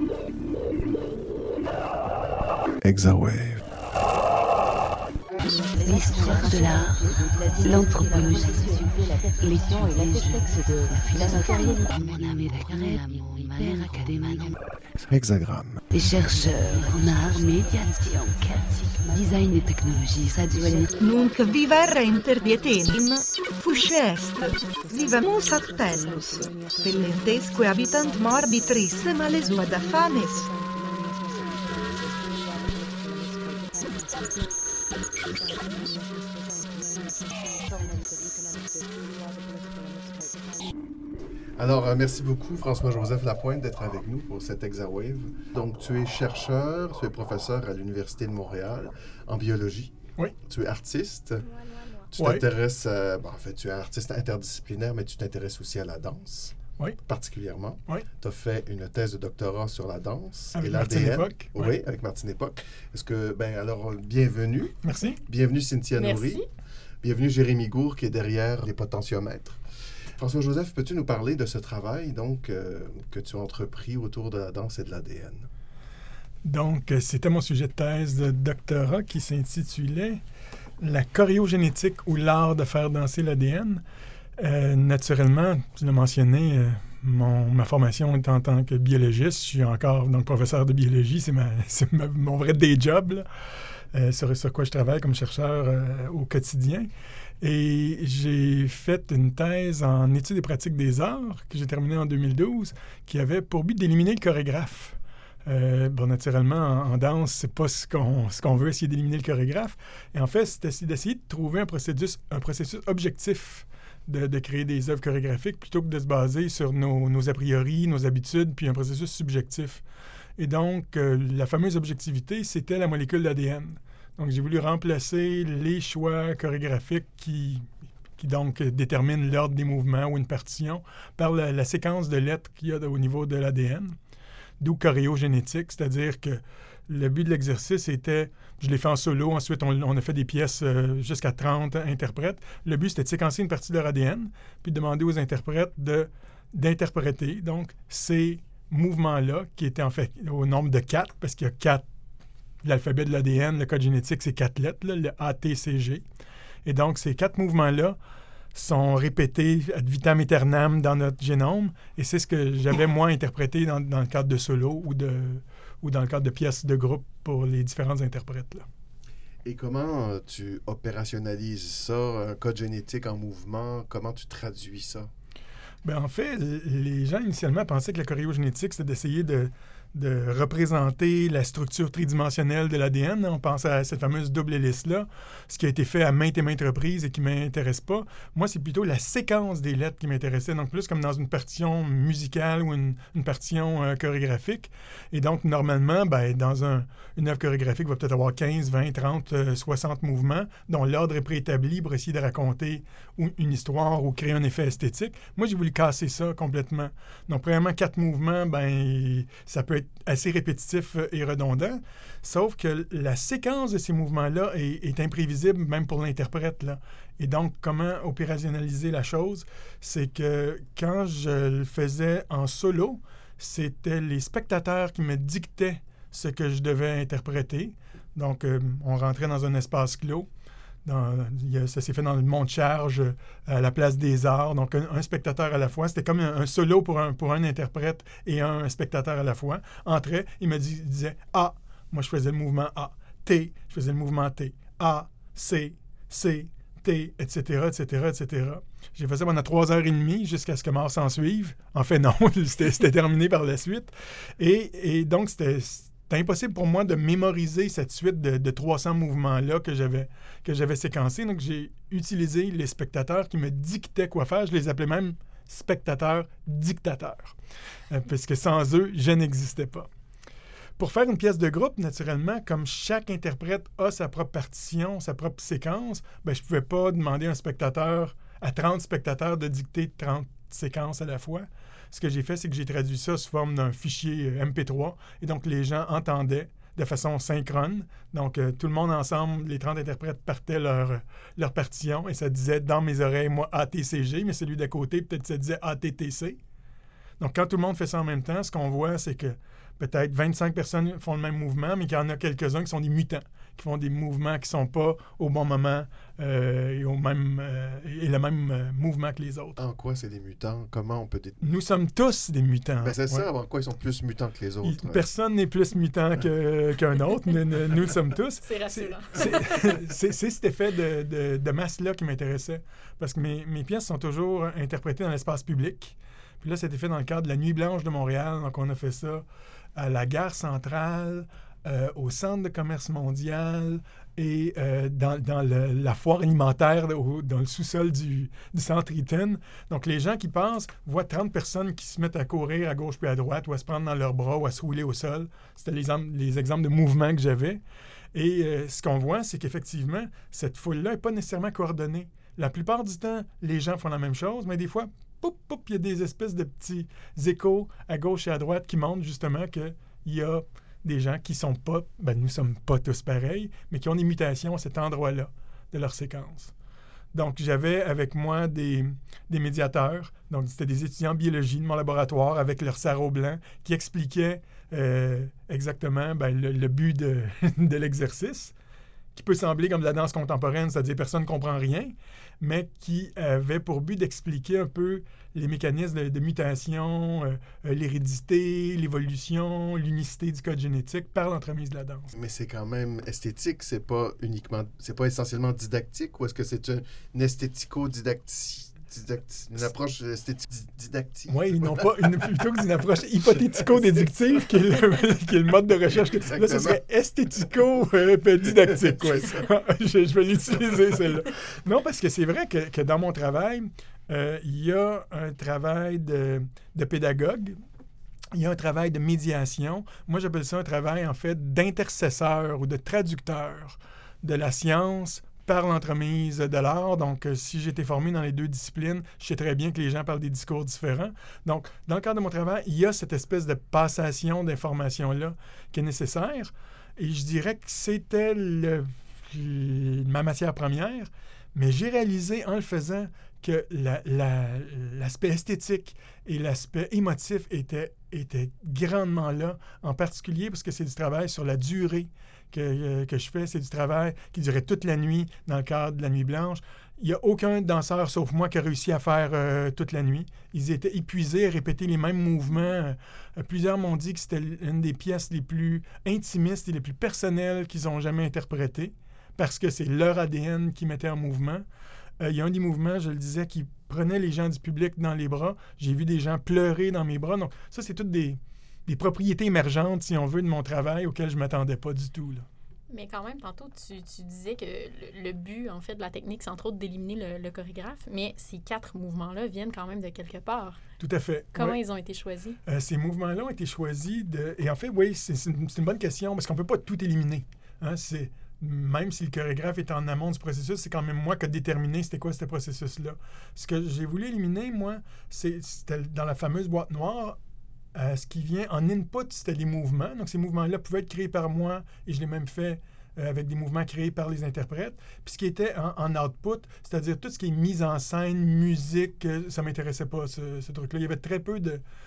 Hexawave. L'histoire de l'art, l'anthropologie, l'étude et la philosophie, Hexagramme. les chercheurs en art, médiation, design et technologie graduelle. Nunc viva renter dietenim, fusce est, vivamus ad tellus, pellentesque habitant morbitris malesua da fames. Alors, merci beaucoup, François-Joseph Lapointe, d'être avec nous pour cette Hexawave. Donc, tu es chercheur, tu es professeur à l'Université de Montréal en biologie. Oui. Tu es artiste. Tu Oui. t'intéresses, en fait, tu es artiste interdisciplinaire, mais tu t'intéresses aussi à la danse. Oui. Particulièrement. Oui. Tu as fait une thèse de doctorat sur la danse Avec et Martine l'ADN. Époque. Oui, Oui. avec Martine Époque. Est-ce que, alors, bienvenue. Merci. Bienvenue Cynthia Merci. Nourry. Bienvenue Jérémy Gour qui est derrière les potentiomètres. François-Joseph, peux-tu nous parler de ce travail donc que tu as entrepris autour de la danse et de l'ADN? Donc, c'était mon sujet de thèse de doctorat qui s'intitulait « La choréogénétique ou l'art de faire danser l'ADN ». Naturellement, tu l'as mentionné, ma formation est en tant que biologiste. Je suis encore donc professeur de biologie. C'est mon vrai day job, là, sur quoi je travaille comme chercheur au quotidien. Et j'ai fait une thèse en études et pratiques des arts que j'ai terminée en 2012 qui avait pour but d'éliminer le chorégraphe. Naturellement, en danse, c'est pas ce qu'on veut, essayer d'éliminer le chorégraphe. Et en fait, c'était d'essayer de trouver un processus objectif de créer des œuvres chorégraphiques plutôt que de se baser sur nos a priori, nos habitudes, puis un processus subjectif. Et donc, la fameuse objectivité, c'était la molécule d'ADN. Donc, j'ai voulu remplacer les choix chorégraphiques qui donc déterminent l'ordre des mouvements ou une partition par la séquence de lettres qu'il y a au niveau de l'ADN, d'où choréogénétique, c'est-à-dire que le but de l'exercice était, je l'ai fait en solo, ensuite on a fait des pièces jusqu'à 30 interprètes. Le but, c'était de séquencer une partie de leur ADN, puis de demander aux interprètes d'interpréter donc ces mouvements-là, qui étaient en fait au nombre de 4, parce qu'il y a 4. L'alphabet de l'ADN, le code génétique, c'est 4 lettres, là, le ATCG. Et donc, ces 4 mouvements-là sont répétés ad vitam aeternam dans notre génome. Et c'est ce que j'avais, moi, interprété dans le cadre de solo ou dans le cadre de pièces de groupe pour les différents interprètes, là. Et comment tu opérationnalises ça, un code génétique en mouvement? Comment tu traduis ça? En fait, les gens initialement pensaient que la choréogénétique, c'était d'essayer de représenter la structure tridimensionnelle de l'ADN. On pense à cette fameuse double hélice-là, ce qui a été fait à maintes et maintes reprises et qui ne m'intéresse pas. Moi, c'est plutôt la séquence des lettres qui m'intéressait, donc plus comme dans une partition musicale ou une partition chorégraphique. Et donc, normalement, dans une œuvre chorégraphique va peut-être avoir 15, 20, 30, 60 mouvements, dont l'ordre est préétabli pour essayer de raconter une histoire ou créer un effet esthétique. Moi, j'ai voulu casser ça complètement. Donc, premièrement, 4 mouvements, ça peut être assez répétitif et redondant, sauf que la séquence de ces mouvements-là est imprévisible même pour l'interprète, là. Et donc, comment opérationnaliser la chose? C'est que quand je le faisais en solo, c'était les spectateurs qui me dictaient ce que je devais interpréter. Donc, on rentrait dans un espace clos. Ça s'est fait dans le Mont-de-Charge, à la Place des Arts. Donc, un spectateur à la fois. C'était comme un solo pour un interprète et un spectateur à la fois. Entrait, il me disait « A ». Moi, je faisais le mouvement A. T, je faisais le mouvement T. A, C, C, T, etc., etc., etc. J'ai fait ça pendant 3h30 jusqu'à ce que mort s'en suive. En fait, non, c'était terminé par la suite. Et donc, c'était impossible pour moi de mémoriser cette suite de 300 mouvements-là que j'avais séquencés. Donc, j'ai utilisé les spectateurs qui me dictaient quoi faire. Je les appelais même spectateurs-dictateurs. Parce que sans eux, je n'existais pas. Pour faire une pièce de groupe, naturellement, comme chaque interprète a sa propre partition, sa propre séquence, je ne pouvais pas demander à 30 spectateurs de dicter 30 séquences à la fois. Ce que j'ai fait, c'est que j'ai traduit ça sous forme d'un fichier MP3. Et donc, les gens entendaient de façon synchrone. Donc, tout le monde ensemble, les 30 interprètes partaient leur partition. Et ça disait, dans mes oreilles, moi, ATCG, mais celui d'à côté, peut-être ça disait ATTC. Donc, quand tout le monde fait ça en même temps, ce qu'on voit, c'est que peut-être 25 personnes font le même mouvement, mais qu'il y en a quelques-uns qui sont des mutants, qui font des mouvements qui ne sont pas au bon moment et le même mouvement que les autres. En quoi c'est des mutants? Comment on peut... Nous sommes tous des mutants. Ben c'est ça, en quoi ils sont plus mutants que les autres? Personne n'est plus mutant qu'un autre. Nous le sommes tous. C'est rassurant. C'est cet effet de masse-là qui m'intéressait. Parce que mes pièces sont toujours interprétées dans l'espace public. Puis là, c'était fait dans le cadre de la Nuit blanche de Montréal. Donc, on a fait ça à la gare centrale, au Centre de commerce mondial et dans la foire alimentaire dans le sous-sol du Centre Eaton. Donc, les gens qui passent voient 30 personnes qui se mettent à courir à gauche puis à droite ou à se prendre dans leurs bras ou à se rouler au sol. C'était les exemples de mouvements que j'avais. Et ce qu'on voit, c'est qu'effectivement, cette foule-là n'est pas nécessairement coordonnée. La plupart du temps, les gens font la même chose, mais des fois, poup, poup, il y a des espèces de petits échos à gauche et à droite qui montrent justement qu'il y a des gens qui sont pas, nous ne sommes pas tous pareils, mais qui ont des mutations à cet endroit-là de leur séquence. Donc, j'avais avec moi des médiateurs, donc c'était des étudiants en biologie de mon laboratoire avec leur sarrau blanc qui expliquaient exactement le but de l'exercice, qui peut sembler comme de la danse contemporaine, c'est-à-dire personne ne comprend rien, mais qui avait pour but d'expliquer un peu les mécanismes de mutation, l'hérédité, l'évolution, l'unicité du code génétique par l'entremise de la danse. Mais c'est quand même esthétique, c'est pas essentiellement didactique, ou est-ce que c'est une esthético-didactique? Une approche didactique. Oui, non pas plutôt que d'une approche hypothético-déductive qui est le mode de recherche. Là, ce serait esthético-didactique. Ouais. Je vais l'utiliser, celle-là. Non, parce que c'est vrai que dans mon travail, il y a un travail de pédagogue, il y a un travail de médiation. Moi, j'appelle ça un travail, en fait, d'intercesseur ou de traducteur de la science par l'entremise de l'art. Donc, si j'ai été formé dans les deux disciplines, je sais très bien que les gens parlent des discours différents. Donc, dans le cadre de mon travail, il y a cette espèce de passation d'informations-là qui est nécessaire. Et je dirais que c'était ma matière première, mais j'ai réalisé en le faisant que l'aspect esthétique et l'aspect émotif étaient grandement là, en particulier parce que c'est du travail sur la durée que je fais. C'est du travail qui durait toute la nuit dans le cadre de la Nuit blanche. Il n'y a aucun danseur, sauf moi, qui a réussi à faire toute la nuit. Ils étaient épuisés à répéter les mêmes mouvements. Plusieurs m'ont dit que c'était une des pièces les plus intimistes et les plus personnelles qu'ils ont jamais interprétées parce que c'est leur ADN qui mettait en mouvement. Il y a un des mouvements, je le disais, qui prenait les gens du public dans les bras. J'ai vu des gens pleurer dans mes bras. Donc, ça, c'est toutes des propriétés émergentes, si on veut, de mon travail auxquelles je ne m'attendais pas du tout, là. Mais quand même, tantôt, tu disais que le but, en fait, de la technique, c'est entre autres d'éliminer le chorégraphe, mais ces 4 mouvements-là viennent quand même de quelque part. Tout à fait. Comment ils ont été choisis? Ces mouvements-là ont été choisis Et en fait, oui, c'est une bonne question, parce qu'on ne peut pas tout éliminer. Hein? Même si le chorégraphe est en amont du processus, c'est quand même moi qui ai déterminé c'était quoi ce processus-là. Ce que j'ai voulu éliminer, moi, c'était dans la fameuse boîte noire. Ce qui vient en input, c'était les mouvements. Donc, ces mouvements-là pouvaient être créés par moi et je l'ai même fait avec des mouvements créés par les interprètes. Puis ce qui était en output, c'est-à-dire tout ce qui est mise en scène, musique, ça ne m'intéressait pas, ce truc-là. Il y avait très peu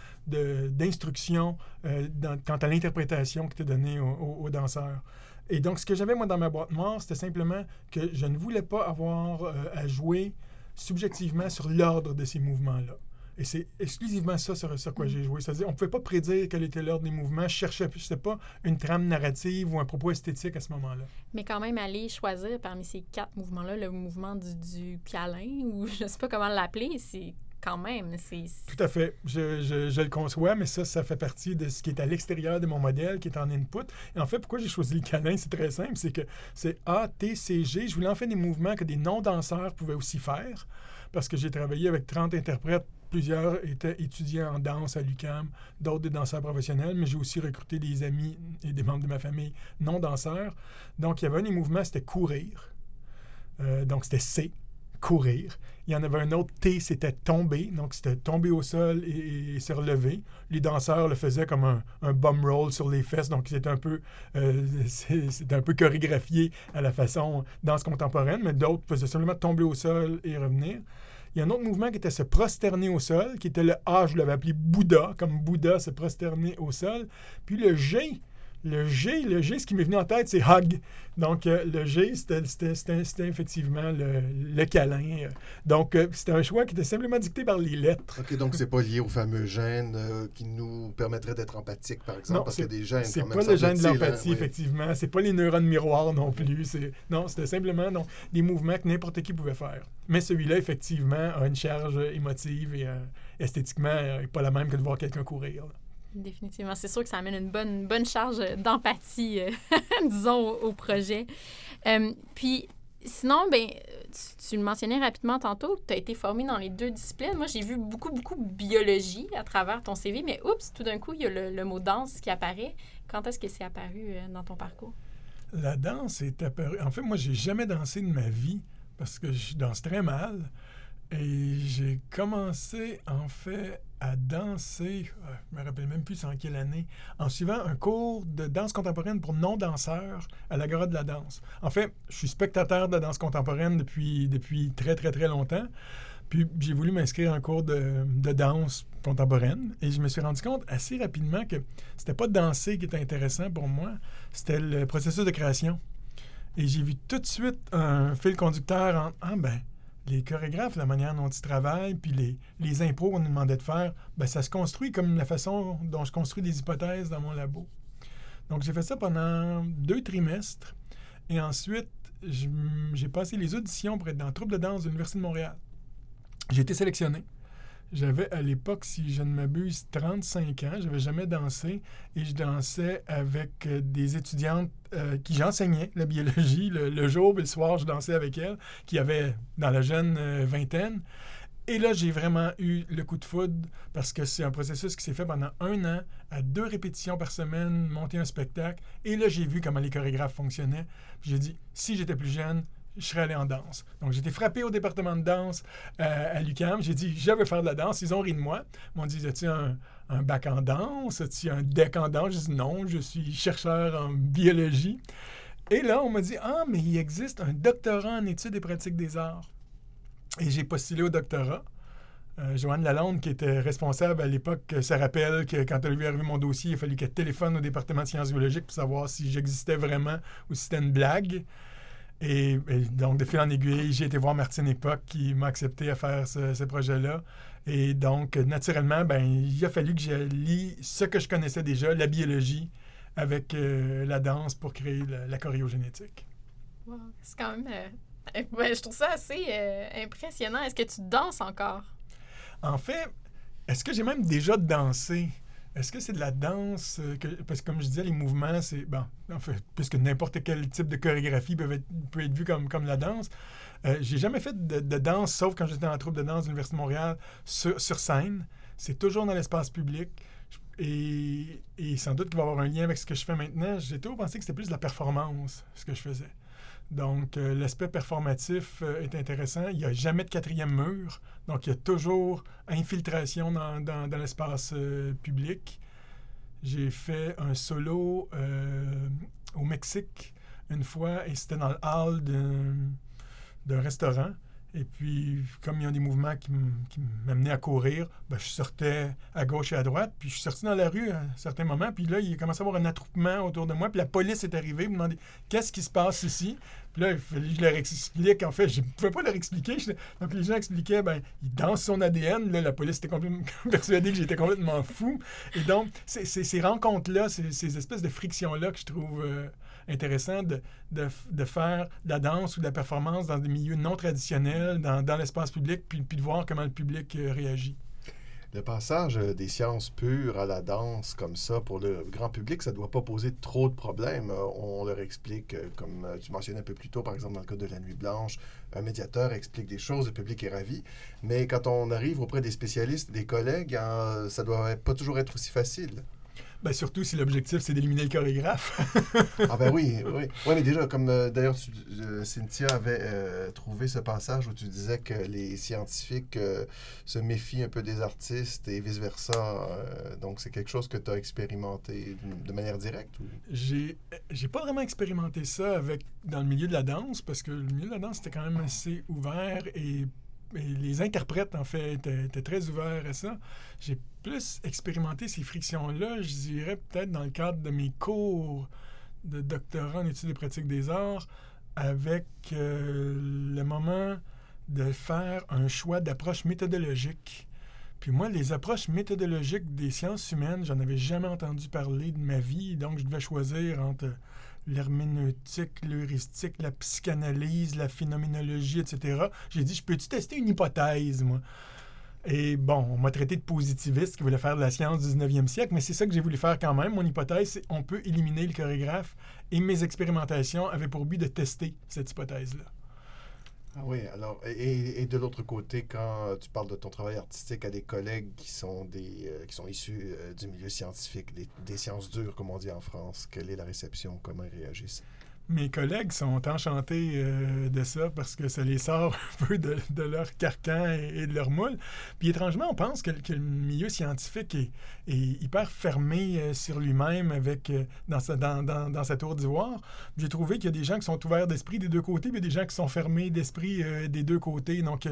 d'instructions quant à l'interprétation qui était donnée aux danseurs. Et donc, ce que j'avais, moi, dans ma boîte noire, c'était simplement que je ne voulais pas avoir à jouer subjectivement sur l'ordre de ces mouvements-là. Et c'est exclusivement ça sur quoi j'ai joué. C'est-à-dire, on ne pouvait pas prédire quel était l'ordre des mouvements. Je cherchais pas une trame narrative ou un propos esthétique à ce moment-là. Mais quand même, aller choisir parmi ces 4 mouvements-là, le mouvement du câlin, ou je ne sais pas comment l'appeler, c'est quand même... Tout à fait. Je le conçois, mais ça fait partie de ce qui est à l'extérieur de mon modèle, qui est en input. Et en fait, pourquoi j'ai choisi le câlin, c'est très simple, c'est que c'est A, T, C, G. Je voulais en fait des mouvements que des non-danseurs pouvaient aussi faire, parce que j'ai travaillé avec 30 interprètes. Plusieurs étaient étudiants en danse à l'UQAM, d'autres des danseurs professionnels, mais j'ai aussi recruté des amis et des membres de ma famille non-danseurs. Donc, il y avait un des mouvements, c'était courir. Donc, c'était C, courir. Il y en avait un autre, T, c'était tomber. Donc, c'était tomber au sol et se relever. Les danseurs le faisaient comme un bum roll sur les fesses. Donc, c'était un peu chorégraphié à la façon danse contemporaine, mais d'autres faisaient simplement tomber au sol et revenir. Il y a un autre mouvement qui était se prosterner au sol, qui était le A, je l'avais appelé Bouddha, comme Bouddha se prosterner au sol. Puis le G, ce qui m'est venu en tête, c'est hug. Donc, le G, c'était effectivement le câlin. Donc, c'était un choix qui était simplement dicté par les lettres. OK, donc c'est pas lié aux fameux gènes qui nous permettraient d'être empathiques, par exemple, Non, parce qu'il y a des gènes c'est quand même, pas le gène de semble-t-il, l'empathie, oui. effectivement. C'est pas les neurones miroirs non plus. Non, c'était simplement des mouvements que n'importe qui pouvait faire. Mais celui-là, effectivement, a une charge émotive et esthétiquement, n'est pas la même que de voir quelqu'un courir, là. Définitivement. C'est sûr que ça amène une bonne charge d'empathie, disons, au projet. Puis, sinon, tu le mentionnais rapidement tantôt, tu as été formé dans les 2 disciplines. Moi, j'ai vu beaucoup de biologie à travers ton CV, mais oups, tout d'un coup, il y a le mot danse qui apparaît. Quand est-ce que c'est apparu dans ton parcours? La danse est apparue... En fait, moi, j'ai jamais dansé de ma vie parce que je danse très mal. Et j'ai commencé, en fait, à danser, je me rappelle même plus c'est en quelle année, en suivant un cours de danse contemporaine pour non-danseurs à l'Agora de la danse. En fait, je suis spectateur de danse contemporaine depuis très, très, très longtemps. Puis j'ai voulu m'inscrire à un cours de danse contemporaine et je me suis rendu compte assez rapidement que c'était pas danser qui était intéressant pour moi, c'était le processus de création. Et j'ai vu tout de suite un fil conducteur entre les chorégraphes, la manière dont ils travaillent, puis les impros qu'on nous demandait de faire, ça se construit comme la façon dont je construis des hypothèses dans mon labo. Donc, j'ai fait ça pendant 2 trimestres. Et ensuite, j'ai passé les auditions pour être dans le troupe de danse de l'Université de Montréal. J'ai été sélectionné. J'avais à l'époque, si je ne m'abuse, 35 ans. Je n'avais jamais dansé et je dansais avec des étudiantes qui j'enseignais la biologie. Le jour et le soir, je dansais avec elles, qui avaient dans la jeune vingtaine. Et là, j'ai vraiment eu le coup de foudre parce que c'est un processus qui s'est fait pendant 1 an, à 2 répétitions par semaine, monter un spectacle. Et là, j'ai vu comment les chorégraphes fonctionnaient. Puis j'ai dit, si j'étais plus jeune, je serais allé en danse. Donc, j'ai été frappé au département de danse à l'UQAM. J'ai dit, je veux faire de la danse. Ils ont ri de moi. Ils m'ont dit, as-tu un bac en danse? As-tu un DEC en danse? J'ai dit, non, je suis chercheur en biologie. Et là, on m'a dit, mais il existe un doctorat en études et pratiques des arts. Et j'ai postulé au doctorat. Joanne Lalonde, qui était responsable à l'époque, se rappelle que quand elle lui est arrivé mon dossier, il a fallu qu'elle téléphone au département de sciences biologiques pour savoir si j'existais vraiment ou si c'était une blague. Et donc, de fil en aiguille, j'ai été voir Martine Époque qui m'a accepté à faire ce projet-là. Et donc, naturellement, il a fallu que je lie ce que je connaissais déjà, la biologie, avec la danse pour créer la choréogénétique. Wow. C'est quand même... je trouve ça assez impressionnant. Est-ce que tu danses encore? En fait, est-ce que j'ai même déjà dansé? Est-ce que c'est de la danse? Parce que comme je disais, les mouvements, c'est... en fait, puisque n'importe quel type de chorégraphie peut être vu comme la danse. J'ai jamais fait de danse, sauf quand j'étais dans la troupe de danse de l'Université de Montréal, sur scène. C'est toujours dans l'espace public. Et sans doute qu'il va y avoir un lien avec ce que je fais maintenant. J'ai toujours pensé que c'était plus de la performance, ce que je faisais. Donc, l'aspect performatif est intéressant. Il n'y a jamais de 4e mur. Donc, il y a toujours infiltration dans l'espace public. J'ai fait un solo au Mexique une fois et c'était dans le hall d'un restaurant. Et puis, comme il y a des mouvements qui m'amenaient à courir, je sortais à gauche et à droite. Puis, je suis sorti dans la rue à un certain moment. Puis là, il commençait à y avoir un attroupement autour de moi. Puis la police est arrivée me demander « Qu'est-ce qui se passe ici? » Puis là, il fallait que je leur explique. En fait, je ne pouvais pas leur expliquer. Donc, les gens expliquaient ils dansent son ADN. Là, la police était complètement persuadée que j'étais complètement fou. Et donc, c'est ces rencontres-là, ces espèces de frictions-là que je trouve intéressant de faire de la danse ou de la performance dans des milieux non traditionnels, dans l'espace public, puis de voir comment le public réagit. Le passage des sciences pures à la danse comme ça, pour le grand public, ça ne doit pas poser trop de problèmes. On leur explique, comme tu mentionnais un peu plus tôt, par exemple dans le cas de La Nuit Blanche, un médiateur explique des choses, le public est ravi. Mais quand on arrive auprès des spécialistes, des collègues, ça ne doit pas toujours être aussi facile. Surtout si l'objectif, c'est d'éliminer le chorégraphe. Oui. Oui, mais déjà, comme d'ailleurs, Cynthia avait trouvé ce passage où tu disais que les scientifiques se méfient un peu des artistes et vice-versa. Donc, c'est quelque chose que tu as expérimenté de manière directe? Ou? J'ai pas vraiment expérimenté ça dans le milieu de la danse, parce que le milieu de la danse était quand même assez ouvert et les interprètes, en fait, étaient très ouverts à ça. J'ai plus expérimenté ces frictions-là, je dirais, peut-être dans le cadre de mes cours de doctorat en études et pratiques des arts, avec le moment de faire un choix d'approche méthodologique. Puis moi, les approches méthodologiques des sciences humaines, j'en avais jamais entendu parler de ma vie, donc je devais choisir entre l'herméneutique, l'heuristique, la psychanalyse, la phénoménologie, etc. J'ai dit, je peux-tu tester une hypothèse, moi? Et bon, on m'a traité de positiviste qui voulait faire de la science du 19e siècle, mais c'est ça que j'ai voulu faire quand même. Mon hypothèse, c'est on peut éliminer le chorégraphe, et mes expérimentations avaient pour but de tester cette hypothèse-là. Ah oui, alors, et de l'autre côté, quand tu parles de ton travail artistique à des collègues qui sont issus du milieu scientifique, des sciences dures, comme on dit en France, quelle est la réception? Comment ils réagissent? Mes collègues sont enchantés de ça parce que ça les sort un peu de leur carcan et de leur moule. Puis étrangement, on pense que le milieu scientifique est hyper fermé sur lui-même dans sa tour d'ivoire. J'ai trouvé qu'il y a des gens qui sont ouverts d'esprit des deux côtés, puis il y a des gens qui sont fermés d'esprit des deux côtés. Donc,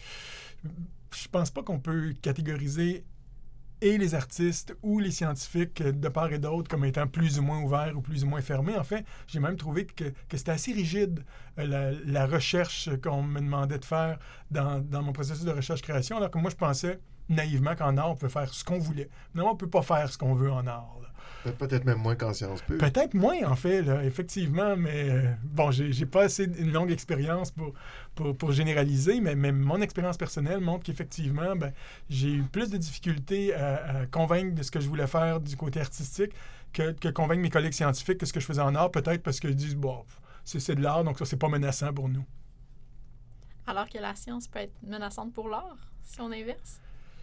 je pense pas qu'on peut catégoriser et les artistes ou les scientifiques de part et d'autre comme étant plus ou moins ouverts ou plus ou moins fermés. En fait, j'ai même trouvé que c'était assez rigide la recherche qu'on me demandait de faire dans mon processus de recherche-création, alors que moi, je pensais naïvement qu'en art, on peut faire ce qu'on voulait. Non, on peut pas faire ce qu'on veut en art. Peut-être même moins qu'en sciences pures. Peut-être moins, en fait, là, effectivement, mais bon, j'ai pas assez une longue expérience pour généraliser, mais mon expérience personnelle montre qu'effectivement, j'ai eu plus de difficultés à convaincre de ce que je voulais faire du côté artistique que convaincre mes collègues scientifiques que ce que je faisais en art, peut-être parce qu'ils disent, bon, c'est de l'art, donc ça, c'est pas menaçant pour nous. Alors que la science peut être menaçante pour l'art, si on inverse?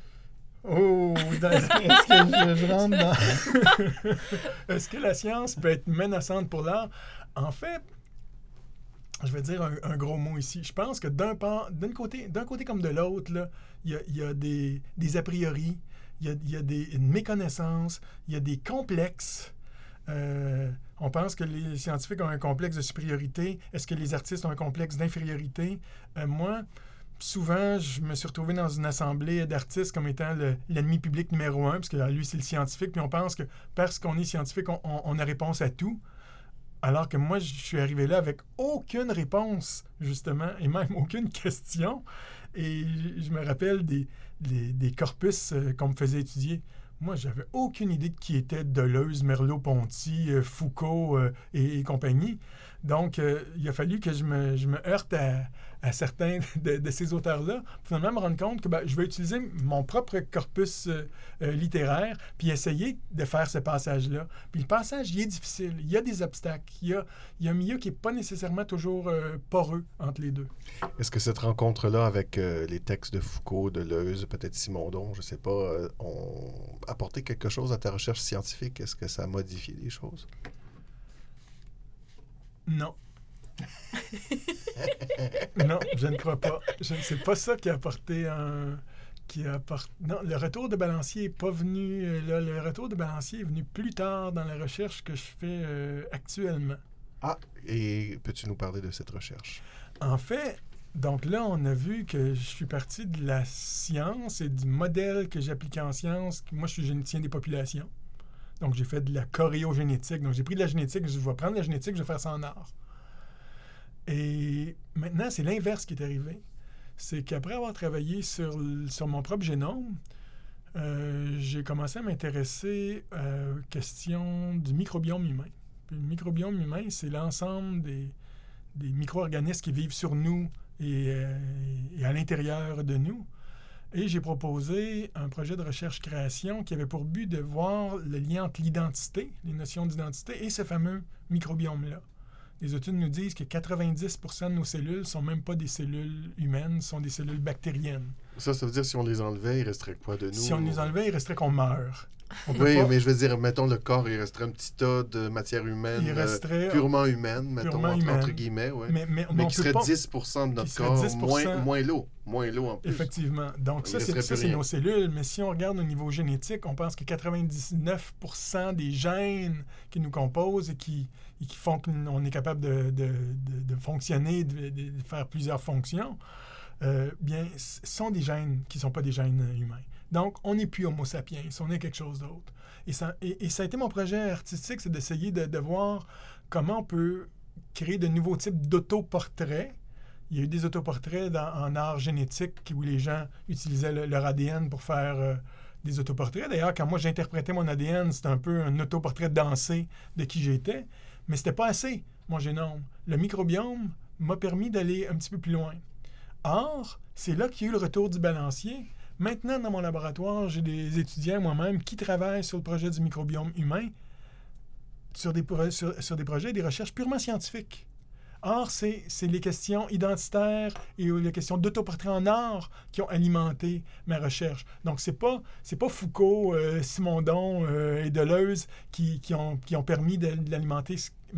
Oh, est-ce que je rentre dans... Est-ce que la science peut être menaçante pour l'art? En fait, je vais dire un gros mot ici. Je pense que d'un côté comme de l'autre, il y a des a priori, il y a une méconnaissance, il y a des complexes. On pense que les scientifiques ont un complexe de supériorité. Est-ce que les artistes ont un complexe d'infériorité? Moi... Souvent, je me suis retrouvé dans une assemblée d'artistes comme étant l'ennemi public numéro 1, parce que lui, c'est le scientifique, puis on pense que parce qu'on est scientifique, on a réponse à tout, alors que moi, je suis arrivé là avec aucune réponse, justement, et même aucune question. Et je me rappelle des corpus qu'on me faisait étudier. Moi, j'avais aucune idée de qui était Deleuze, Merleau-Ponty, Foucault et compagnie. Donc, il a fallu que je me heurte à certains de ces auteurs-là pour finalement me rendre compte que je vais utiliser mon propre corpus littéraire puis essayer de faire ce passage-là. Puis le passage, il est difficile. Il y a des obstacles. Il y a un milieu qui n'est pas nécessairement toujours poreux entre les deux. Est-ce que cette rencontre-là avec les textes de Foucault, Deleuze, peut-être Simondon, je ne sais pas, ont apporté quelque chose à ta recherche scientifique? Est-ce que ça a modifié les choses? Non. Non, je ne crois pas. C'est pas ça qui a apporté Non, le retour de balancier n'est pas venu... le retour de balancier est venu plus tard dans la recherche que je fais actuellement. Ah, et peux-tu nous parler de cette recherche? En fait, donc là, on a vu que je suis parti de la science et du modèle que j'appliquais en science. Moi, je suis généticien des populations. Donc, j'ai fait de la choréogénétique. Donc, j'ai pris de la génétique. Je vais prendre la génétique, je vais faire ça en art. Et maintenant, c'est l'inverse qui est arrivé. C'est qu'après avoir travaillé sur mon propre génome, j'ai commencé à m'intéresser aux questions du microbiome humain. Puis le microbiome humain, c'est l'ensemble des micro-organismes qui vivent sur nous et à l'intérieur de nous. Et j'ai proposé un projet de recherche-création qui avait pour but de voir le lien entre l'identité, les notions d'identité, et ce fameux microbiome-là. Les études nous disent que 90% de nos cellules ne sont même pas des cellules humaines, sont des cellules bactériennes. Ça veut dire si on les enlevait, il resterait quoi de nous? Si on les enlevait, il resterait qu'on meurt. Oui, mais je veux dire, mettons le corps, il resterait un petit tas de matière humaine, purement humaine, mettons, entre guillemets, ouais. mais qui serait 10% de notre corps, moins l'eau en plus. Effectivement. Donc ça, c'est nos cellules, mais si on regarde au niveau génétique, on pense que 99% des gènes qui nous composent et qui font qu'on est capable de fonctionner, de faire plusieurs fonctions, bien, sont des gènes qui ne sont pas des gènes humains. Donc, on n'est plus Homo sapiens, on est quelque chose d'autre. Et ça a été mon projet artistique, c'est d'essayer de voir comment on peut créer de nouveaux types d'autoportraits. Il y a eu des autoportraits en art génétique où les gens utilisaient leur ADN pour faire des autoportraits. D'ailleurs, quand moi j'interprétais mon ADN, c'était un peu un autoportrait dansé de qui j'étais, mais c'était pas assez, mon génome. Le microbiome m'a permis d'aller un petit peu plus loin. Or, c'est là qu'il y a eu le retour du balancier. Maintenant, dans mon laboratoire, j'ai des étudiants moi-même qui travaillent sur le projet du microbiome humain, sur des projets et des recherches purement scientifiques. Or, c'est les questions identitaires et les questions d'autoportrait en art qui ont alimenté ma recherche. Donc, c'est pas Foucault, Simondon et Deleuze qui ont permis d'alimenter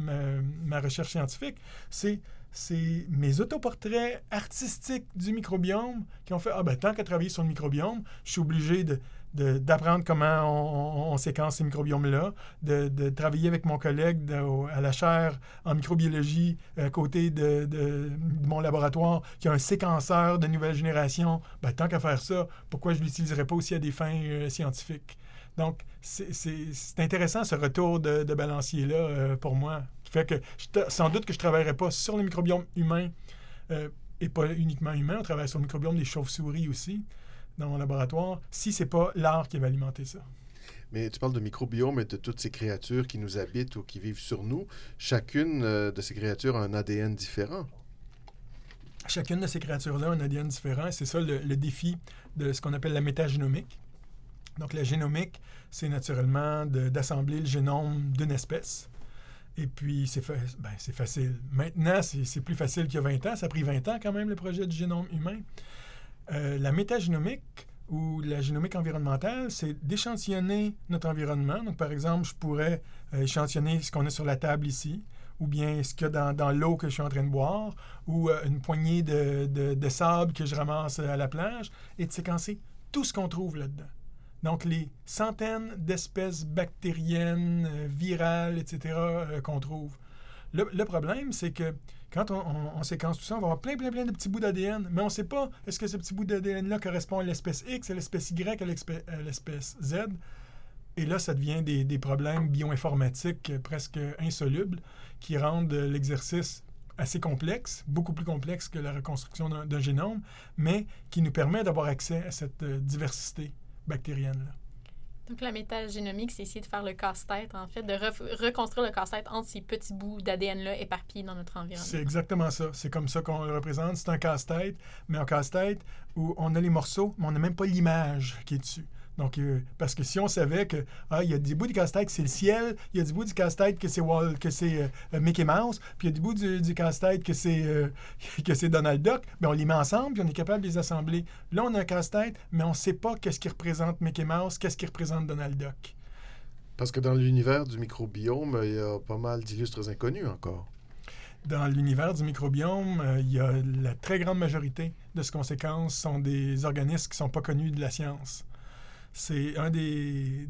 ma recherche scientifique. C'est mes autoportraits artistiques du microbiome qui ont fait tant qu'à travailler sur le microbiome, je suis obligé d'apprendre comment on séquence ces microbiomes-là, de travailler avec mon collègue à la chaire en microbiologie à côté de mon laboratoire qui a un séquenceur de nouvelle génération. Tant qu'à faire ça, pourquoi je ne l'utiliserais pas aussi à des fins scientifiques? Donc, c'est intéressant ce retour de balancier-là pour moi. Fait que sans doute que je ne travaillerai pas sur le microbiome humain et pas uniquement humain. On travaille sur le microbiome des chauves-souris aussi dans mon laboratoire, si ce n'est pas l'art qui va alimenter ça. Mais tu parles de microbiome et de toutes ces créatures qui nous habitent ou qui vivent sur nous. Chacune de ces créatures a un ADN différent. Chacune de ces créatures-là a un ADN différent. C'est ça le défi de ce qu'on appelle la métagénomique. Donc, la génomique, c'est naturellement d'assembler le génome d'une espèce. Et puis, c'est facile. Maintenant, c'est plus facile qu'il y a 20 ans. Ça a pris 20 ans quand même, le projet du génome humain. La métagénomique ou la génomique environnementale, c'est d'échantillonner notre environnement. Donc, par exemple, je pourrais échantillonner ce qu'on a sur la table ici, ou bien ce qu'il y a dans l'eau que je suis en train de boire, ou une poignée de sable que je ramasse à la plage, et de séquencer tout ce qu'on trouve là-dedans. Donc, les centaines d'espèces bactériennes, virales, etc., qu'on trouve. Le problème, c'est que quand on séquence tout ça, on va avoir plein de petits bouts d'ADN, mais on ne sait pas est-ce que ce petit bout d'ADN-là correspond à l'espèce X, à l'espèce Y, à l'espèce Z. Et là, ça devient des problèmes bioinformatiques presque insolubles qui rendent l'exercice assez complexe, beaucoup plus complexe que la reconstruction d'un génome, mais qui nous permet d'avoir accès à cette diversité bactérienne-là. Donc, la métagénomique, c'est essayer de faire le casse-tête, en fait, de reconstruire le casse-tête entre ces petits bouts d'ADN-là éparpillés dans notre environnement. C'est exactement ça. C'est comme ça qu'on le représente. C'est un casse-tête, mais un casse-tête où on a les morceaux, mais on n'a même pas l'image qui est dessus. Donc, parce que si on savait que il y a des bouts du casse-tête que c'est le ciel, il y a des bouts du casse-tête que c'est Mickey Mouse, puis il y a des bouts du casse-tête que c'est Donald Duck, bien, on les met ensemble, puis on est capable de les assembler. Là, on a un casse-tête, mais on ne sait pas qu'est-ce qui représente Mickey Mouse, qu'est-ce qui représente Donald Duck. Parce que dans l'univers du microbiome, il y a pas mal d'illustres inconnus encore. Dans l'univers du microbiome, il y a la très grande majorité de ce qu'on séquence sont des organismes qui ne sont pas connus de la science. C'est un des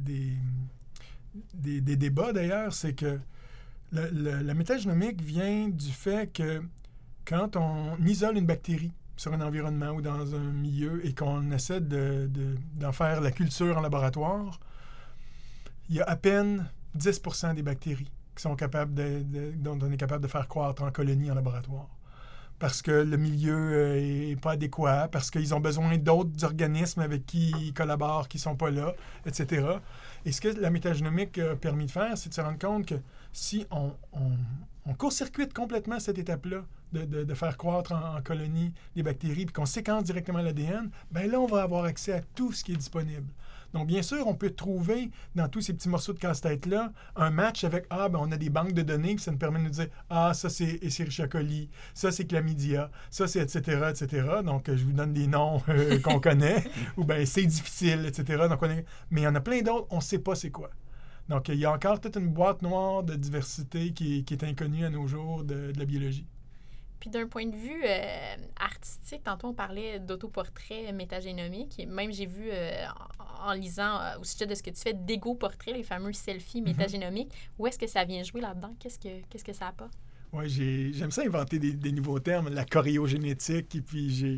débats, d'ailleurs, c'est que la métagénomique vient du fait que quand on isole une bactérie sur un environnement ou dans un milieu et qu'on essaie d'en faire la culture en laboratoire, il y a à peine 10% des bactéries qui sont capables dont on est capable de faire croître en colonie en laboratoire. Parce que le milieu n'est pas adéquat, parce qu'ils ont besoin d'autres organismes avec qui ils collaborent, qui ne sont pas là, etc. Et ce que la métagénomique a permis de faire, c'est de se rendre compte que si on court-circuite complètement cette étape-là, de faire croître en colonie les bactéries, puis qu'on séquence directement l'ADN, bien là, on va avoir accès à tout ce qui est disponible. Donc, bien sûr, on peut trouver dans tous ces petits morceaux de casse-tête-là un match avec on a des banques de données, puis ça nous permet de nous dire ça, c'est Escherichia coli, ça, c'est Chlamydia, ça, c'est etc., etc. Donc, je vous donne des noms qu'on connaît, ou bien c'est difficile, etc. Donc, mais il y en a plein d'autres, on ne sait pas c'est quoi. Donc, il y a encore toute une boîte noire de diversité qui est inconnue à nos jours de la biologie. Puis d'un point de vue artistique, tantôt on parlait d'autoportrait métagénomique. Même j'ai vu en lisant au sujet de ce que tu fais d'égo-portrait, les fameux selfies métagénomiques. Où est-ce que ça vient jouer là-dedans? Qu'est-ce que ça apporte? Oui, j'aime ça inventer des nouveaux termes, la choréogénétique, et puis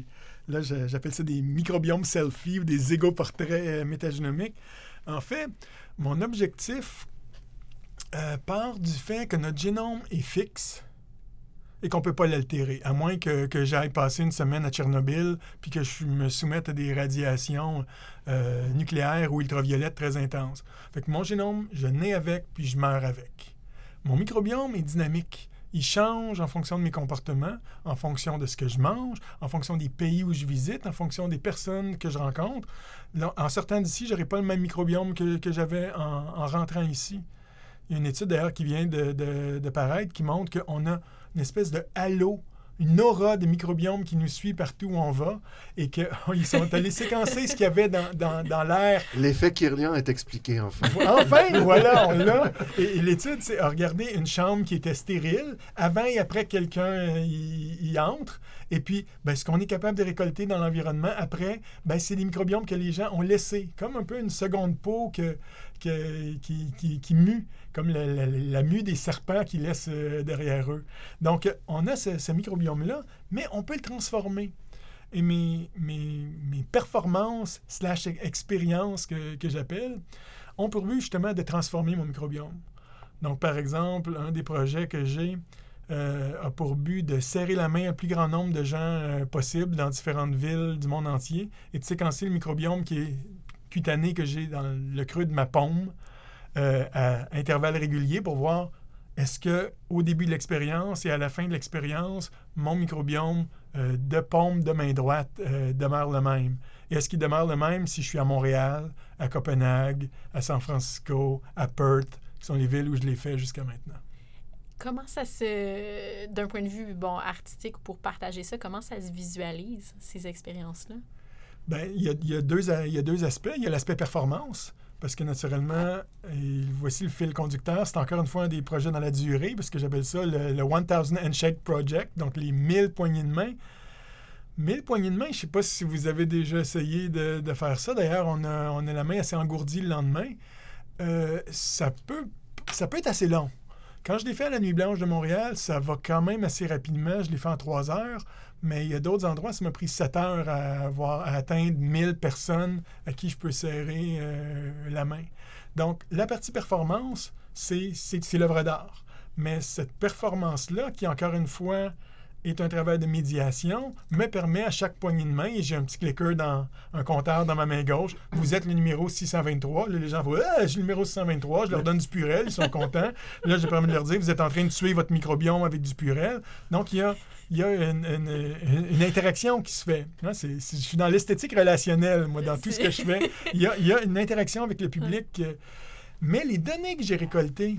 Là, j'appelle ça des microbiomes selfie ou des zégoportraits métagénomiques. En fait, mon objectif part du fait que notre génome est fixe et qu'on ne peut pas l'altérer, à moins que j'aille passer une semaine à Tchernobyl puis que je me soumette à des radiations nucléaires ou ultraviolettes très intenses. Fait que mon génome, je nais avec puis je meurs avec. Mon microbiome est dynamique. Il change en fonction de mes comportements, en fonction de ce que je mange, en fonction des pays où je visite, en fonction des personnes que je rencontre. En sortant d'ici, je n'aurai pas le même microbiome que j'avais en rentrant ici. Il y a une étude d'ailleurs qui vient de paraître qui montre qu'on a une espèce de halo, une aura de microbiomes qui nous suit partout où on va et qu'ils sont allés séquencer ce qu'il y avait dans l'air. L'effet Kirlian est expliqué, enfin. Enfin, voilà, on l'a. Et l'étude, c'est regarder une chambre qui était stérile avant et après que quelqu'un y entre. Et puis, ce qu'on est capable de récolter dans l'environnement après, c'est des microbiomes que les gens ont laissés, comme un peu une seconde peau qui mue, comme la mue des serpents qui laissent derrière eux. Donc, on a ce microbiome-là, mais on peut le transformer. Et mes performances / expériences que j'appelle ont pour but justement de transformer mon microbiome. Donc, par exemple, un des projets que j'ai a pour but de serrer la main à un plus grand nombre de gens possible dans différentes villes du monde entier et de séquencer le microbiome qui est cutané que j'ai dans le creux de ma paume à intervalles réguliers pour voir est-ce qu'au début de l'expérience et à la fin de l'expérience, mon microbiome de paume de main droite demeure le même. Et est-ce qu'il demeure le même si je suis à Montréal, à Copenhague, à San Francisco, à Perth, qui sont les villes où je l'ai fait jusqu'à maintenant? Comment ça se... D'un point de vue artistique, pour partager ça, comment ça se visualise, ces expériences-là? Il y a deux aspects. Il y a l'aspect performance, parce que naturellement, voici le fil conducteur. C'est encore une fois un des projets dans la durée, parce que j'appelle ça le 1000 Handshake Project, donc les 1000 poignées de main. 1000 poignées de main, je ne sais pas si vous avez déjà essayé de faire ça. D'ailleurs, on a la main assez engourdie le lendemain. Ça peut être assez long. Quand je l'ai fait à la Nuit Blanche de Montréal, ça va quand même assez rapidement. Je l'ai fait en 3 heures, mais il y a d'autres endroits, ça m'a pris 7 heures à atteindre 1000 personnes à qui je peux serrer la main. Donc, la partie performance, c'est l'œuvre d'art. Mais cette performance-là, qui encore une fois est un travail de médiation, me permet à chaque poignée de main, et j'ai un petit clicker un compteur dans ma main gauche, vous êtes le numéro 623, là, les gens vont « j'ai le numéro 623 », je leur donne du Purell, ils sont contents. Là, je permets de leur dire « vous êtes en train de tuer votre microbiome avec du Purell ». Donc, il y a une interaction qui se fait. Hein, je suis dans l'esthétique relationnelle, moi, dans tout ce que je fais. Il y a une interaction avec le public. Mais les données que j'ai récoltées,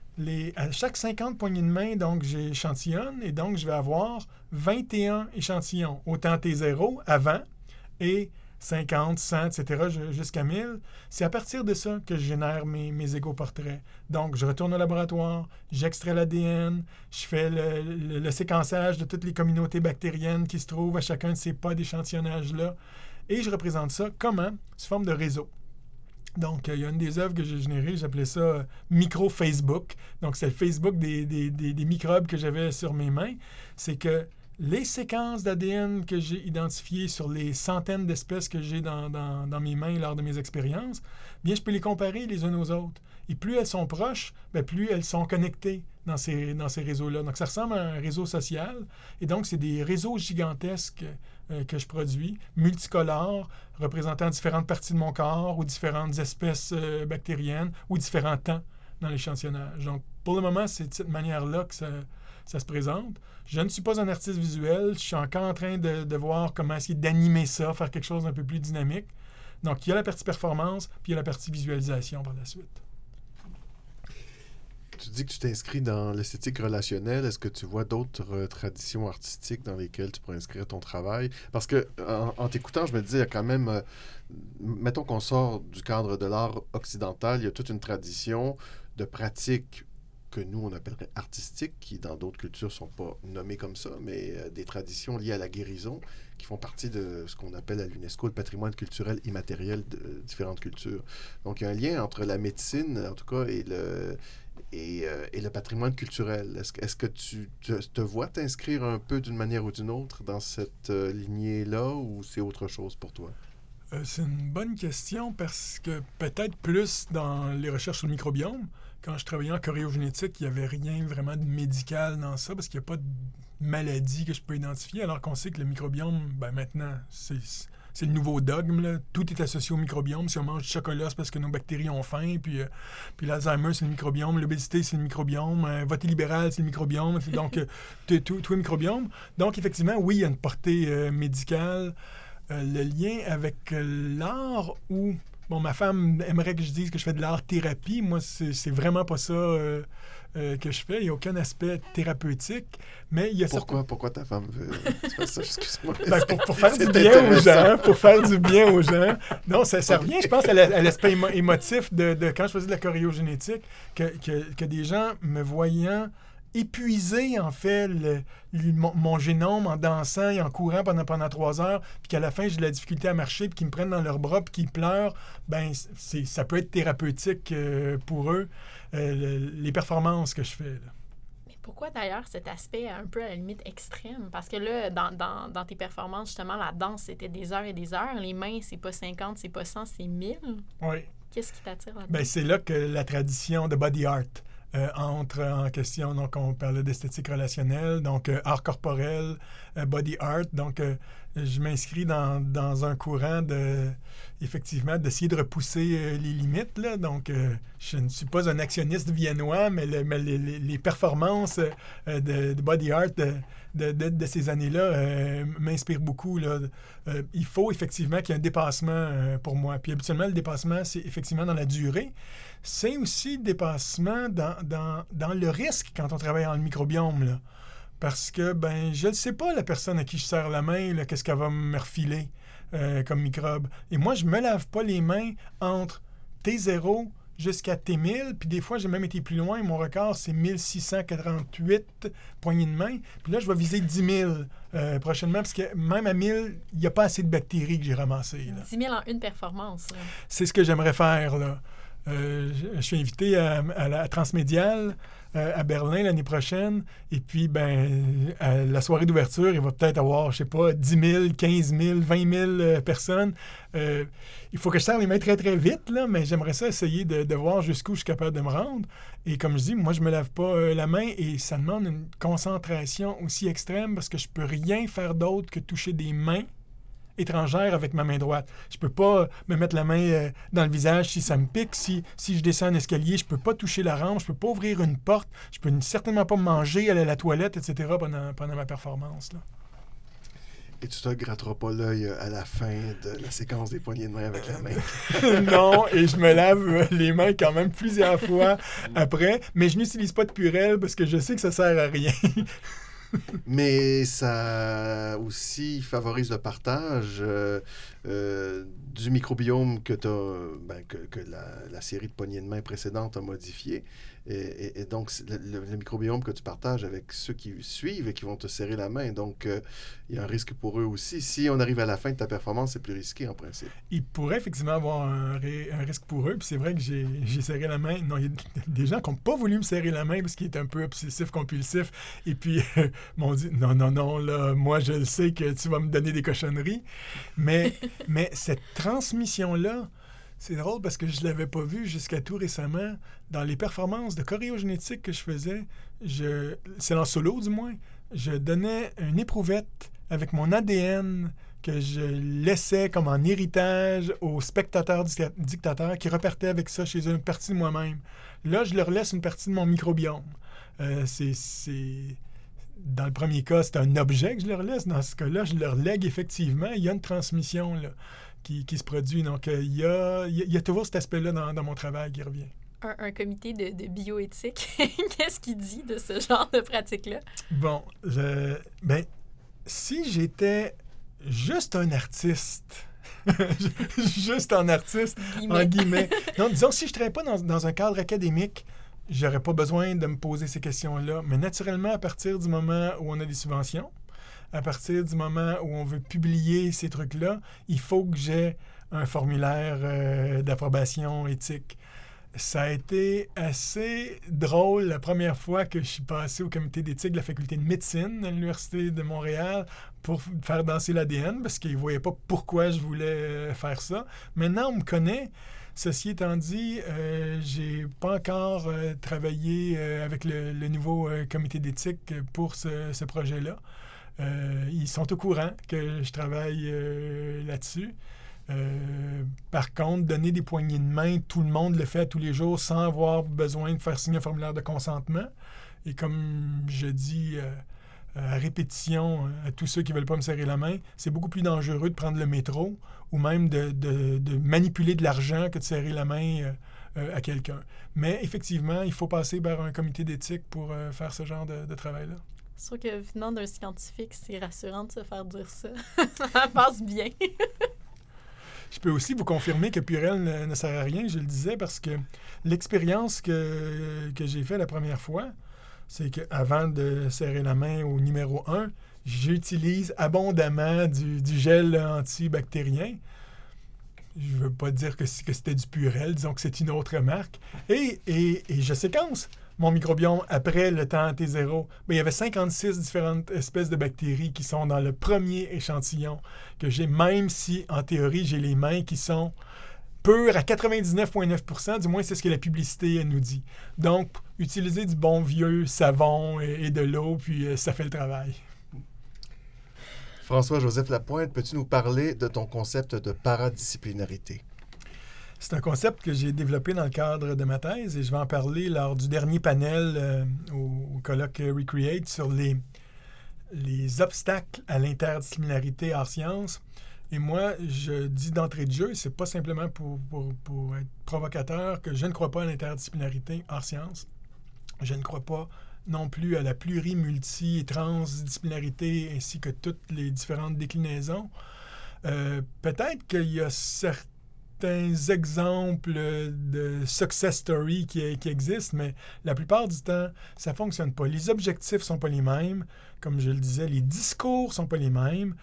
à chaque 50 poignées de main, donc j'échantillonne et donc je vais avoir 21 échantillons, autant T0 avant et 50, 100, etc., jusqu'à 1000. C'est à partir de ça que je génère mes égoportraits. Donc, je retourne au laboratoire, j'extrais l'ADN, je fais le séquençage de toutes les communautés bactériennes qui se trouvent à chacun de ces pas d'échantillonnage-là et je représente ça comment? Sous forme de réseau. Donc, il y a une des œuvres que j'ai générées, j'appelais ça micro-Facebook. Donc, c'est le Facebook des microbes que j'avais sur mes mains. C'est que les séquences d'ADN que j'ai identifiées sur les centaines d'espèces que j'ai dans mes mains lors de mes expériences, bien, je peux les comparer les unes aux autres. Et plus elles sont proches, plus elles sont connectées dans ces réseaux-là. Donc, ça ressemble à un réseau social. Et donc, c'est des réseaux gigantesques que je produis, multicolores, représentant différentes parties de mon corps ou différentes espèces bactériennes ou différents temps dans l'échantillonnage. Donc, pour le moment, c'est de cette manière-là que ça se présente. Je ne suis pas un artiste visuel. Je suis encore en train de voir comment essayer d'animer ça, faire quelque chose d'un peu plus dynamique. Donc, il y a la partie performance, puis il y a la partie visualisation par la suite. Tu dis que tu t'inscris dans l'esthétique relationnelle. Est-ce que tu vois d'autres traditions artistiques dans lesquelles tu pourrais inscrire ton travail? Parce que en t'écoutant, je me disais, il y a quand même... mettons qu'on sort du cadre de l'art occidental, il y a toute une tradition de pratiques que nous, on appellerait artistiques, qui dans d'autres cultures ne sont pas nommées comme ça, mais des traditions liées à la guérison, qui font partie de ce qu'on appelle à l'UNESCO le patrimoine culturel immatériel de différentes cultures. Donc, il y a un lien entre la médecine, en tout cas, et et le patrimoine culturel. Est-ce que tu te vois t'inscrire un peu d'une manière ou d'une autre dans cette lignée-là, ou c'est autre chose pour toi? C'est une bonne question parce que peut-être plus dans les recherches sur le microbiome. Quand je travaillais en choréogénétique, il n'y avait rien vraiment de médical dans ça parce qu'il n'y a pas de maladie que je peux identifier, alors qu'on sait que le microbiome, maintenant, c'est le nouveau dogme, là. Tout est associé au microbiome. Si on mange du chocolat, c'est parce que nos bactéries ont faim. Puis l'Alzheimer, c'est le microbiome. L'obésité, c'est le microbiome. Voter libéral, c'est le microbiome. Donc, tout est microbiome. Donc, effectivement, oui, il y a une portée médicale. Le lien avec l'art où... Bon, ma femme aimerait que je dise que je fais de l'art-thérapie. Moi, c'est vraiment pas ça que je fais. Il n'y a aucun aspect thérapeutique. Mais il y a Pourquoi ta femme veut faire ça? Excuse-moi. Pour faire du bien aux gens. Pour faire du bien aux gens. Non, ça revient, je pense, à l'aspect émotif de quand je faisais de la choréogénétique, que des gens me voyant épuiser, en fait, mon génome en dansant et en courant pendant 3 heures, puis qu'à la fin, j'ai de la difficulté à marcher, puis qu'ils me prennent dans leurs bras, puis qu'ils pleurent, ça peut être thérapeutique pour eux, les performances que je fais, là. Mais pourquoi, d'ailleurs, cet aspect un peu à la limite extrême? Parce que là, dans tes performances, justement, la danse, c'était des heures et des heures. Les mains, c'est pas 50, c'est pas 100, c'est 1000. Oui. Qu'est-ce qui t'attire là-dedans? C'est là que la tradition de body art entre en question. Donc, on parlait d'esthétique relationnelle, donc art corporel, body art. Donc, je m'inscris dans un courant effectivement, d'essayer de repousser les limites, là. Donc, je ne suis pas un actionniste viennois, mais les performances de body art de ces années-là m'inspirent beaucoup, là. Il faut effectivement qu'il y ait un dépassement pour moi. Puis habituellement, le dépassement, c'est effectivement dans la durée. C'est aussi le dépassement dans le risque quand on travaille dans le microbiome, là. Parce que, je ne sais pas, la personne à qui je serre la main, là, qu'est-ce qu'elle va me refiler comme microbe. Et moi, je me lave pas les mains entre T0 jusqu'à T1000, puis des fois, j'ai même été plus loin. Mon record, c'est 1648 poignées de main. Puis là, je vais viser 10 000 prochainement, parce que même à 1000, il n'y a pas assez de bactéries que j'ai ramassées, là. 10 000 en une performance, là. C'est ce que j'aimerais faire, là. Je suis invité à la Transmédiale à Berlin l'année prochaine. Et puis, à la soirée d'ouverture, il va peut-être avoir, je sais pas, 10 000, 15 000, 20 000 personnes. Il faut que je serre les mains très, très vite, là, mais j'aimerais ça essayer de voir jusqu'où je suis capable de me rendre. Et comme je dis, moi, je me lave pas la main et ça demande une concentration aussi extrême parce que je peux rien faire d'autre que toucher des mains étrangère avec ma main droite. Je peux pas me mettre la main dans le visage si ça me pique. Si je descends un escalier, je peux pas toucher la rampe, je peux pas ouvrir une porte, je peux certainement pas manger, aller à la toilette, etc. pendant ma performance, là. Et tu te gratteras pas l'œil à la fin de la séquence des poignées de main avec la main. Non, et je me lave les mains quand même plusieurs fois après, mais je n'utilise pas de Purell parce que je sais que ça sert à rien. Mais ça aussi favorise le partage du microbiome que la série de poignées de main précédente a modifié. Et donc, le microbiome que tu partages avec ceux qui suivent et qui vont te serrer la main. Donc, il y a un risque pour eux aussi. Si on arrive à la fin de ta performance, c'est plus risqué en principe. Il pourrait effectivement avoir un risque pour eux. Puis c'est vrai que j'ai serré la main. Non, il y a des gens qui n'ont pas voulu me serrer la main parce qu'ils étaient un peu obsessifs-compulsifs. Et puis, m'ont dit, non, là, moi, je le sais que tu vas me donner des cochonneries. Mais cette transmission-là, c'est drôle parce que je ne l'avais pas vu jusqu'à tout récemment. Dans les performances de choréogénétique que je faisais, c'est en solo du moins, je donnais une éprouvette avec mon ADN que je laissais comme en héritage aux spectateurs dictateurs qui repartaient avec ça chez eux, une partie de moi-même. Là, je leur laisse une partie de mon microbiome. Dans le premier cas, c'est un objet que je leur laisse. Dans ce cas-là, je leur lègue effectivement. Il y a une transmission, là, qui se produit. Donc, il y a toujours cet aspect-là dans mon travail qui revient. Un comité de bioéthique, qu'est-ce qu'il dit de ce genre de pratique-là? Bon, si j'étais juste un artiste, juste un artiste, en guillemets. Donc, disons, si je ne travaillais pas dans un cadre académique, j'aurais pas besoin de me poser ces questions-là. Mais naturellement, à partir du moment où on a des subventions, à partir du moment où on veut publier ces trucs-là, il faut que j'ai un formulaire d'approbation éthique. Ça a été assez drôle la première fois que je suis passé au comité d'éthique de la faculté de médecine à l'Université de Montréal pour faire danser l'ADN, parce qu'ils ne voyaient pas pourquoi je voulais faire ça. Maintenant, on me connaît. Ceci étant dit, j'ai pas encore travaillé avec le nouveau comité d'éthique pour ce projet-là. Ils sont au courant que je travaille là-dessus. Par contre, donner des poignées de main, tout le monde le fait tous les jours sans avoir besoin de faire signer un formulaire de consentement. Et comme je dis à répétition à tous ceux qui ne veulent pas me serrer la main, c'est beaucoup plus dangereux de prendre le métro ou même de manipuler de l'argent que de serrer la main à quelqu'un. Mais effectivement, il faut passer par un comité d'éthique pour faire ce genre de travail-là. C'est sûr que venant d'un scientifique, c'est rassurant de se faire dire ça. Ça passe bien. Je peux aussi vous confirmer que Purell ne sert à rien, je le disais, parce que l'expérience que j'ai faite la première fois, c'est qu'avant de serrer la main au numéro 1, j'utilise abondamment du gel antibactérien. Je ne veux pas dire que c'était du Purell, disons que c'est une autre marque. Et je séquence mon microbiome après le temps T0. Il y avait 56 différentes espèces de bactéries qui sont dans le premier échantillon que j'ai, même si, en théorie, j'ai les mains qui sont pures à 99,9%, du moins c'est ce que la publicité nous dit. Donc, utilisez du bon vieux savon et de l'eau, puis ça fait le travail. François-Joseph Lapointe, peux-tu nous parler de ton concept de paradisciplinarité? C'est un concept que j'ai développé dans le cadre de ma thèse et je vais en parler lors du dernier panel au colloque Recreate sur les obstacles à l'interdisciplinarité hors sciences. Et moi, je dis d'entrée de jeu, c'est pas simplement pour être provocateur, que je ne crois pas à l'interdisciplinarité hors sciences. Je ne crois pas non plus à la multi- et transdisciplinarité ainsi que toutes les différentes déclinaisons. Peut-être qu'il y a certains exemples de success story qui existent, mais la plupart du temps, ça ne fonctionne pas. Les objectifs ne sont pas les mêmes. Comme je le disais, les discours ne sont pas les mêmes.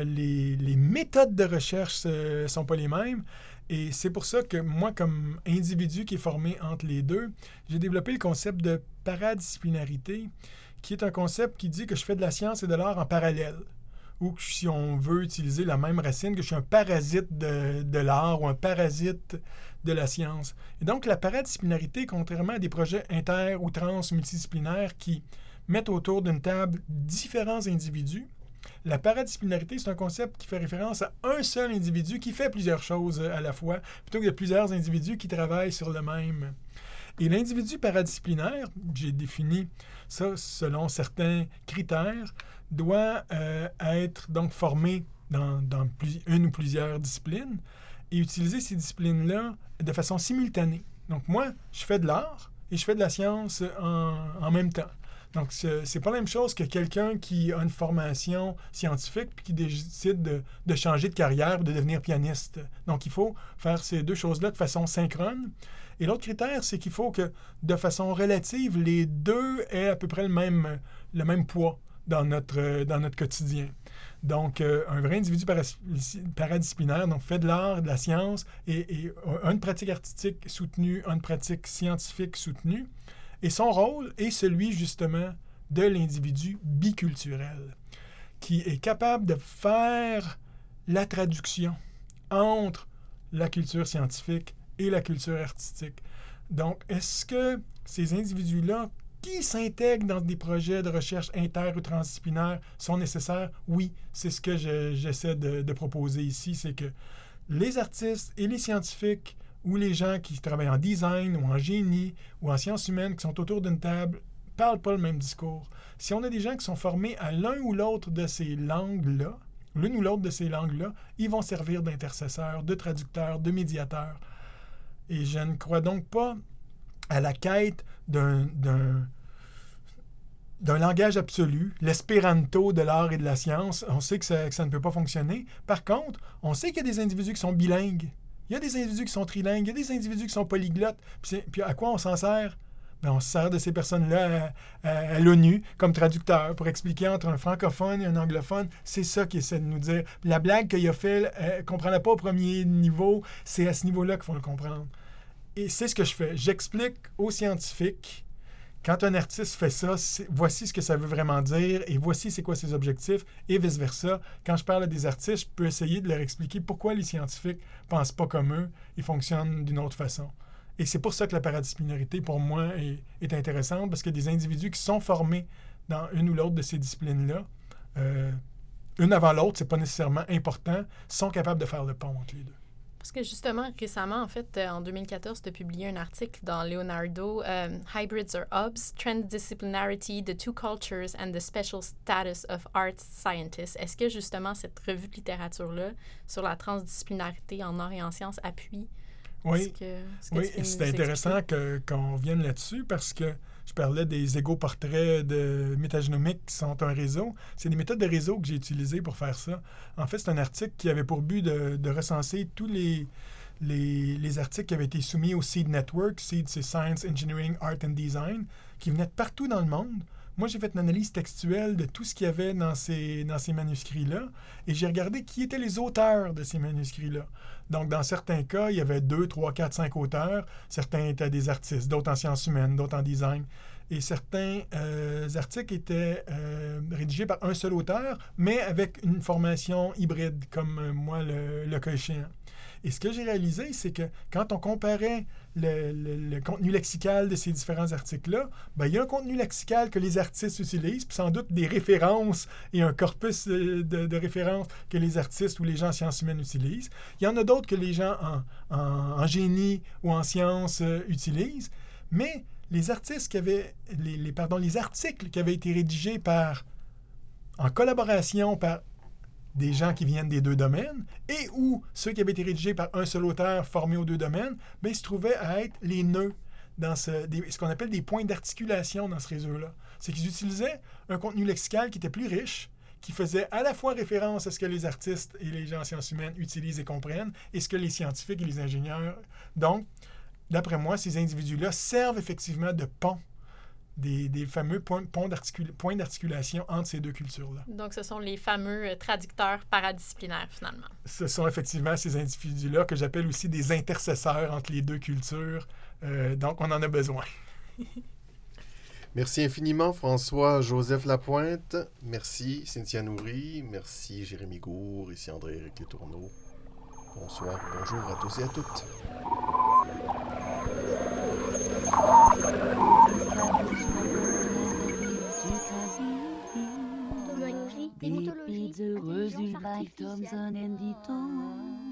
Les méthodes de recherche ne sont pas les mêmes. Et c'est pour ça que moi, comme individu qui est formé entre les deux, j'ai développé le concept de paradisciplinarité, qui est un concept qui dit que je fais de la science et de l'art en parallèle. Ou que, si on veut utiliser la même racine, que je suis un parasite de l'art ou un parasite de la science. Et donc, la paradisciplinarité, contrairement à des projets inter- ou transmultidisciplinaires qui mettent autour d'une table différents individus, la paradisciplinarité, c'est un concept qui fait référence à un seul individu qui fait plusieurs choses à la fois, plutôt que de plusieurs individus qui travaillent sur le même. Et l'individu paradisciplinaire, j'ai défini ça selon certains critères, doit être donc formé dans une ou plusieurs disciplines et utiliser ces disciplines-là de façon simultanée. Donc moi, je fais de l'art et je fais de la science en même temps. Donc, c'est pas la même chose que quelqu'un qui a une formation scientifique puis qui décide de changer de carrière ou de devenir pianiste. Donc, il faut faire ces deux choses-là de façon synchrone. Et l'autre critère, c'est qu'il faut que, de façon relative, les deux aient à peu près le même poids dans notre quotidien. Donc, un vrai individu paradisciplinaire donc fait de l'art, de la science et a une pratique artistique soutenue, une pratique scientifique soutenue. Et son rôle est celui, justement, de l'individu biculturel, qui est capable de faire la traduction entre la culture scientifique et la culture artistique. Donc, est-ce que ces individus-là qui s'intègrent dans des projets de recherche inter- ou transdisciplinaires sont nécessaires? Oui, c'est ce que j'essaie de proposer ici, c'est que les artistes et les scientifiques ou les gens qui travaillent en design ou en génie ou en sciences humaines qui sont autour d'une table ne parlent pas le même discours. Si on a des gens qui sont formés à l'un ou l'autre de ces langues-là, l'une ou l'autre de ces langues-là, ils vont servir d'intercesseurs, de traducteurs, de médiateurs. Et je ne crois donc pas à la quête d'un langage absolu, l'espéranto de l'art et de la science. On sait que ça ne peut pas fonctionner. Par contre, on sait qu'il y a des individus qui sont bilingues. Il y a des individus qui sont trilingues, il y a des individus qui sont polyglottes. Puis à quoi on s'en sert? Bien, on se sert de ces personnes-là à l'ONU comme traducteurs pour expliquer entre un francophone et un anglophone. C'est ça qu'il essaie de nous dire. La blague qu'il a faite, ne comprenait pas au premier niveau, c'est à ce niveau-là qu'il faut le comprendre. Et c'est ce que je fais. J'explique aux scientifiques, quand un artiste fait ça, voici ce que ça veut vraiment dire et voici c'est quoi ses objectifs et vice-versa. Quand je parle à des artistes, je peux essayer de leur expliquer pourquoi les scientifiques ne pensent pas comme eux et fonctionnent d'une autre façon. Et c'est pour ça que la paradisciplinarité, pour moi, est intéressante, parce que des individus qui sont formés dans une ou l'autre de ces disciplines-là, une avant l'autre, c'est pas nécessairement important, sont capables de faire le pont entre les deux. Parce que justement, récemment, en fait, en 2014, tu as publié un article dans Leonardo, Hybrids or Hubs, Transdisciplinarity, the Two Cultures and the Special Status of Art Scientists. Est-ce que justement cette revue de littérature-là sur la transdisciplinarité en arts et en sciences appuie? Oui, c'est intéressant qu'on vienne là-dessus parce que je parlais des égo-portraits de métagénomique qui sont un réseau. C'est des méthodes de réseau que j'ai utilisées pour faire ça. En fait, c'est un article qui avait pour but de recenser tous les articles qui avaient été soumis au SEED Network. SEED, c'est Science, Engineering, Art and Design, qui venaient de partout dans le monde. Moi, j'ai fait une analyse textuelle de tout ce qu'il y avait dans ces manuscrits-là et j'ai regardé qui étaient les auteurs de ces manuscrits-là. Donc, dans certains cas, il y avait 2, 3, 4, 5 auteurs. Certains étaient des artistes, d'autres en sciences humaines, d'autres en design. Et certains articles étaient rédigés par un seul auteur, mais avec une formation hybride, comme moi, le cas échéant. Et ce que j'ai réalisé, c'est que quand on comparait le contenu lexical de ces différents articles-là, il y a un contenu lexical que les artistes utilisent, puis sans doute des références et un corpus de références que les artistes ou les gens en sciences humaines utilisent. Il y en a d'autres que les gens en génie ou en sciences utilisent, mais les artistes qui avaient, les articles qui avaient été rédigés en collaboration par des gens qui viennent des deux domaines, et ou ceux qui avaient été rédigés par un seul auteur formé aux deux domaines, ils se trouvaient à être les nœuds dans ce qu'on appelle des points d'articulation dans ce réseau-là. C'est qu'ils utilisaient un contenu lexical qui était plus riche, qui faisait à la fois référence à ce que les artistes et les gens en sciences humaines utilisent et comprennent, et ce que les scientifiques et les ingénieurs... Donc, d'après moi, ces individus-là servent effectivement de pont, des fameux points d'articulation entre ces deux cultures-là. Donc, ce sont les fameux traducteurs paradisciplinaires, finalement. Ce sont effectivement ces individus-là que j'appelle aussi des intercesseurs entre les deux cultures. Donc, on en a besoin. Merci infiniment, François-Joseph Lapointe. Merci, Cynthia Nourry. Merci, Jérémy Gour. Ici André-Éric Letourneau. Bonsoir, bonjour à tous et à toutes. Des heureuses, une Mike Thompson and Ditton.